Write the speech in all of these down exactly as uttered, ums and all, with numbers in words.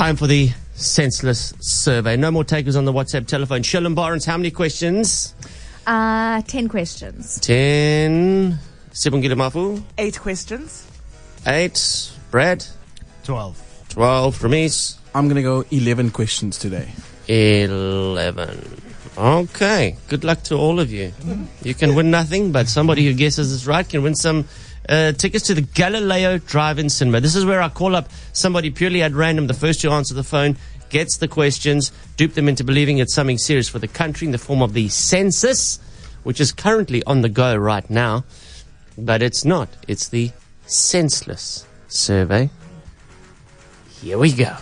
Time for the senseless survey. No more takers on the WhatsApp telephone. Shillen Barnes, how many questions? Uh, ten questions. Ten. Sibongile Mafu? Eight questions. Eight. Brad? Twelve. Twelve. Ramesh? I'm going to go eleven questions today. Eleven. Okay. Good luck to all of you. You can win nothing, but somebody who guesses is right can win some uh, tickets to the Galileo Drive-In Cinema. This is where I call up somebody purely at random. The first to answer the phone gets the questions, dupe them into believing it's something serious for the country in the form of the census, which is currently on the go right now. But it's not. It's the senseless survey. Here we go.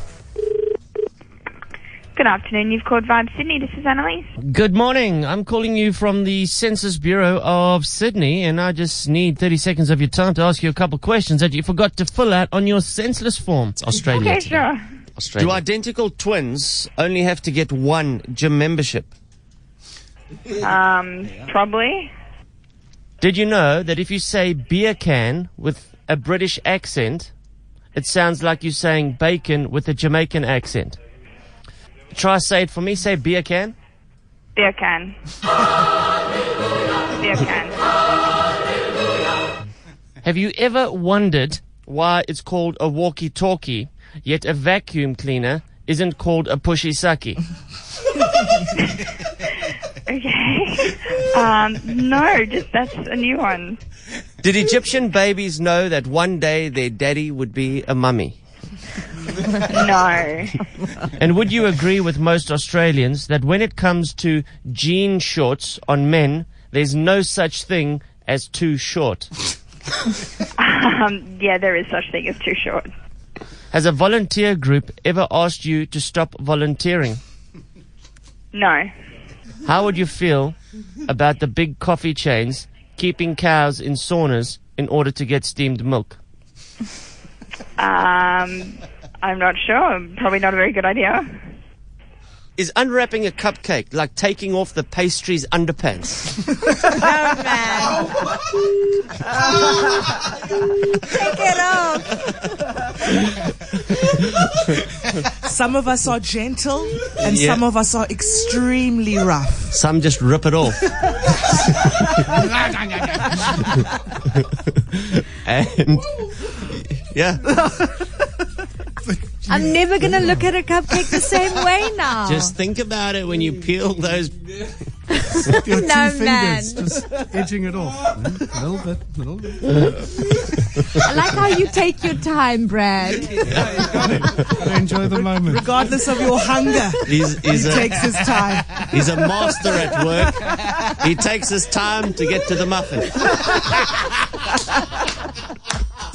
Good afternoon. You've called Vibe Sydney. This is Annalise. Good morning. I'm calling you from the Census Bureau of Sydney, and I just need thirty seconds of your time to ask you a couple of questions that you forgot to fill out on your senseless form. It's Australia. Okay, today. sure. Australia. Do identical twins only have to get one gym membership? Um, probably. Did you know that if you say beer can with a British accent, it sounds like you're saying bacon with a Jamaican accent? Try say it for me. Say beer can. Beer can. Beer can. Have you ever wondered why it's called a walkie-talkie, yet a vacuum cleaner isn't called a pushy-sucky? Okay. Um, no, just that's a new one. Did Egyptian babies know that one day their daddy would be a mummy? No. And would you agree with most Australians that when it comes to jean shorts on men, there's no such thing as too short? Um, yeah, there is such thing as too short. Has a volunteer group ever asked you to stop volunteering? No. How would you feel about the big coffee chains keeping cows in saunas in order to get steamed milk? Um, I'm not sure. Probably not a very good idea. Is unwrapping a cupcake like taking off the pastry's underpants? Oh, man. Take it off. Some of us are gentle and Yeah. some of us are extremely rough. Some just rip it off. And yeah, I'm never going to look at a cupcake the same way now. just think about it when you peel those. Your two No, fingers man. just edging it off. A little bit, a little bit. I like how you take your time, Brad. Gotta enjoy the moment. Regardless of your hunger, He's, he's, he a, takes his time. he's a master at work. He takes his time to get to the muffin.